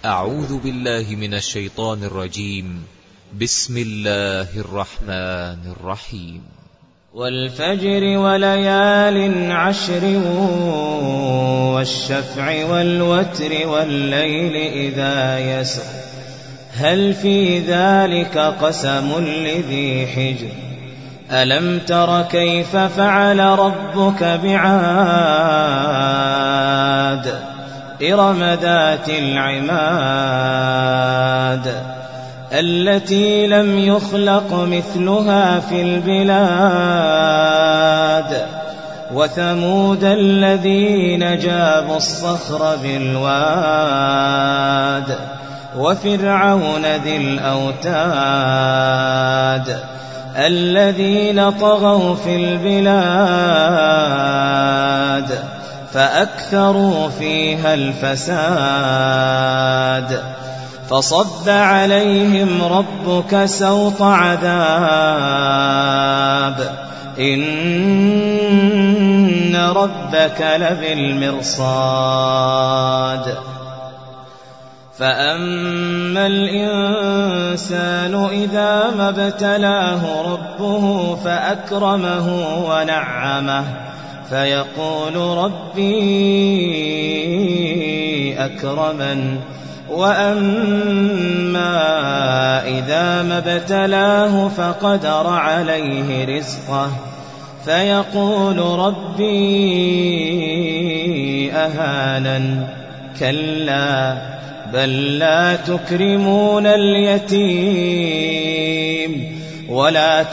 أعوذ بالله من الشيطان الرجيم. بسم الله الرحمن الرحيم. والفجر وليال عشر والشفع والوتر والليل إذا يسر هل في ذلك قسم لذي حجر ألم تر كيف فعل ربك بعاد إرم ذات العماد التي لم يخلق مثلها في البلاد وثمود الذين جابوا الصخر بالواد وفرعون ذي الأوتاد الذين طغوا في البلاد فأكثروا فيها الفساد فصب عليهم ربك سوط عذاب إن ربك لبالمرصاد فأما الإنسان إذا ما ابتلاه ربه فأكرمه ونعمه فيقول ربي أكرمن وأما إذا ما ابتلاه فقدر عليه رزقه فيقول ربي أهانن كلا بل لا تكرمون اليتيم ولا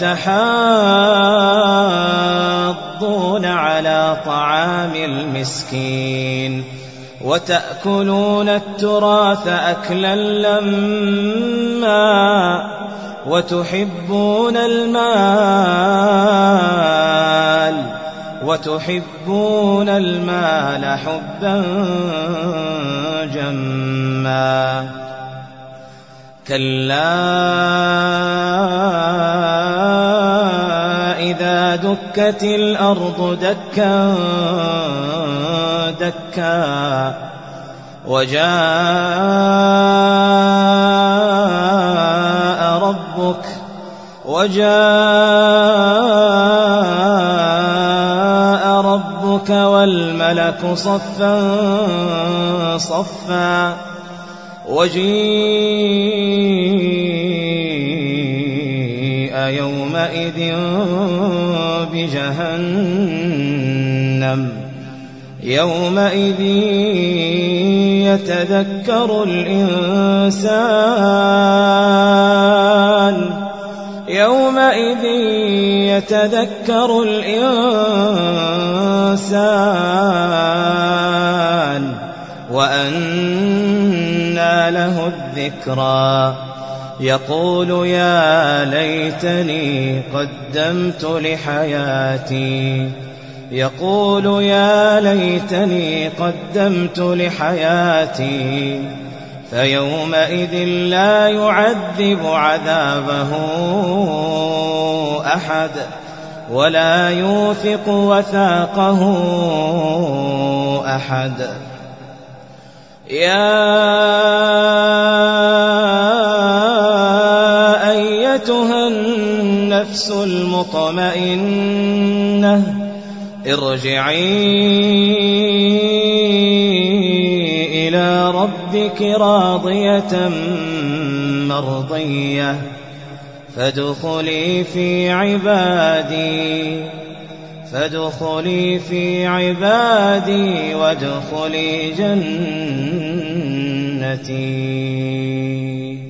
تحاضون على طعام المسكين وتأكلون التراث أكلا لما وتحبون المال حبا جما كلا إذا دكت الأرض دكا دكا وجاء ربك والملك صفا صفا وجيء يومئذ بجهنم يومئذ يتذكر الإنسان وأنى له الذكرى يقول يا ليتني قدمت لحياتي فيومئذ لا يعذب عذابه أحد ولا يوثق وثاقه أحد يا أيتها النفس المطمئنة ارجعي إلى ربك راضية مرضية فادخلي في عبادي وادخلي جنتي.